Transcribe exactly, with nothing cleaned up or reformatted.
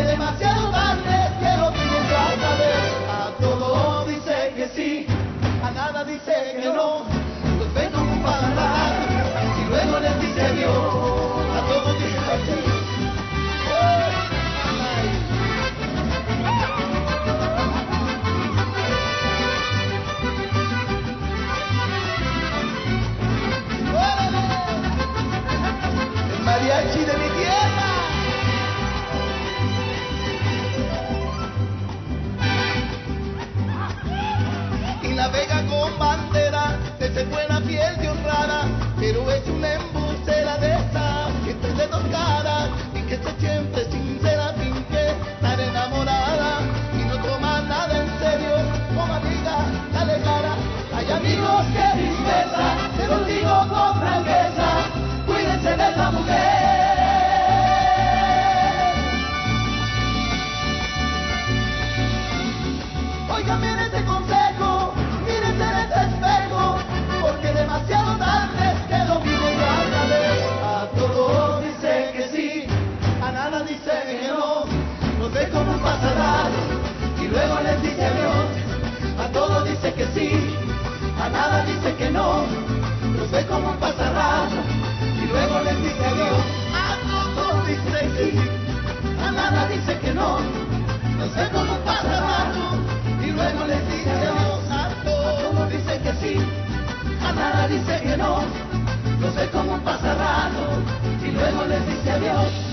porque demasiado tarde que lo comienza a saber. A todo dice que sí, a nada dice que no, los ve como un pajarraco y luego les dice adiós. A todo dice que sí. El mariachi de mi tierra. Y navega con bandera, que se fue la piel de honrada, pero es una embustera de esa que trae de dos caras y que se siempre sincera, finge estar enamorada y no toma nada en serio. Como amiga, dale cara. Hay amigos que tristeza, se los digo con franqueza, cuídense de esa mujer. Oigan bien este consejo, mírense en este espejo, porque demasiado tarde es que lo viven a saber. A todo dice que sí, a nada dice que no, los ve como un pasarado y luego les dice adiós. A todo dice que sí, a nada dice que no, los ve como un pasarado y luego les dice adiós. A todo dice que sí, a nada dice que no, los ve como un pasarado y luego les dice adiós. A todo dice que sí, a nada dice que no, los ve como un pasarrato y luego les dice adiós.